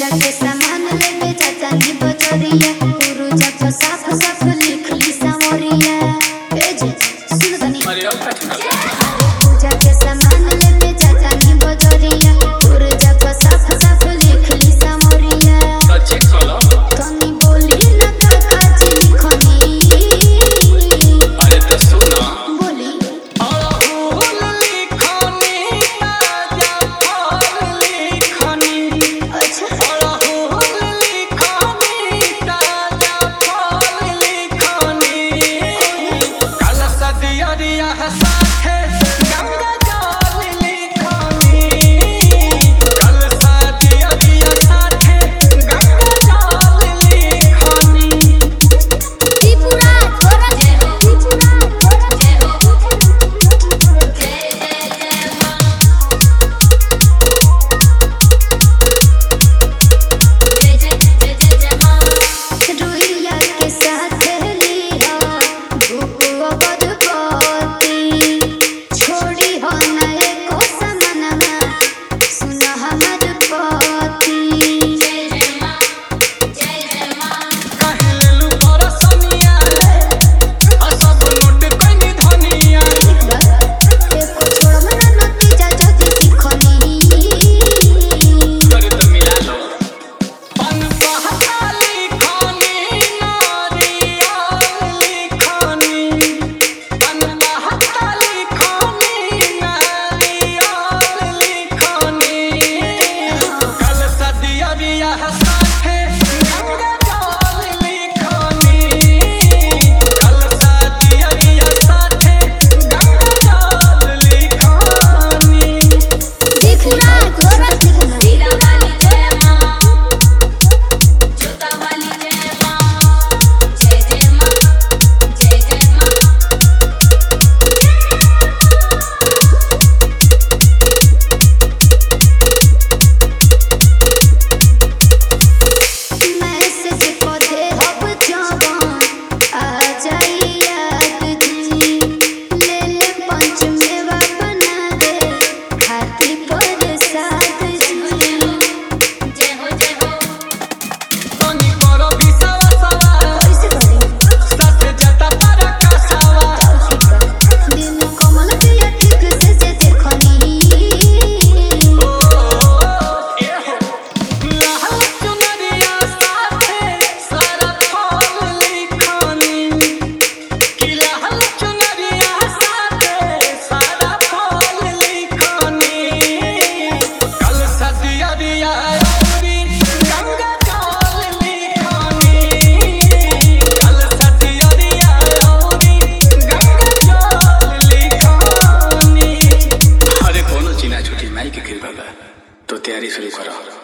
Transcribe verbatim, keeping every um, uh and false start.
के सामान लेके जाता नी बजरिया पुरुजा को साफ साफ लिख ली सावरिया ए जी सुन तनी अरे अब कठिन पूजा के सामान लेके जाता नी बजरिया पुरुजा को साफ साफ लिख ली सावरिया तो चेक करो तनी बोली ना का काची लिखनी अरे तो सुनो बोली अहुल लिखनी ताजा फल लिखनी अच्छा अहुल लिखनी ताजा फल लिखनी कल सदियरिया साथे गंगा जल लिखनी कल सदियरिया साथे गंगा जल लिखनी त्रिपुरा तोरा जय हो त्रिपुरा तोरा जय हो जय जय जय मां जय जय जय जय जय मां रुइया के साथ लिया धूप बदपति छोड़ी हो न एको समनमा सुन हमर पति जय जय मां जय जय मां कहलू परसनिया आ सब नोट कनी धनिया एको छोड़ मना नतीजा जदी सिखनी अरे तो मिला लो पन पहली खानी नारियल लिखनी पन पहली खानी नारियल लिखनी कल सदियरिया साथे गंगा जल लिखनी कल सदियरिया साथे गंगा जल लिखनी त्रिपुरा तोरा सीरा वाली जय मां जोता वाली जय मां जय जय मां जय जय मां मैसेज पढ़े अब जवान आ जाई याद जी ले ले पंच मेवा बना दे खाती पर साथ जी जय हो जय हो तनी करो बिसावा सवा कैसे करी साथे जता तारा कासावा दिन कमल पिया ठीक से से देखनी ओ ए हो लाल चुनरिया साथे सारा फल लिखनी कि लाल चुनरिया साथे सारा फल लिखनी कल सदियरिया औरी गंगा जल लिखनी कल सदियरिया औरी गंगा जल लिखनी अरे कोनो चिना छुटी माई के कृपा बा तो तैयारी शुरू करो।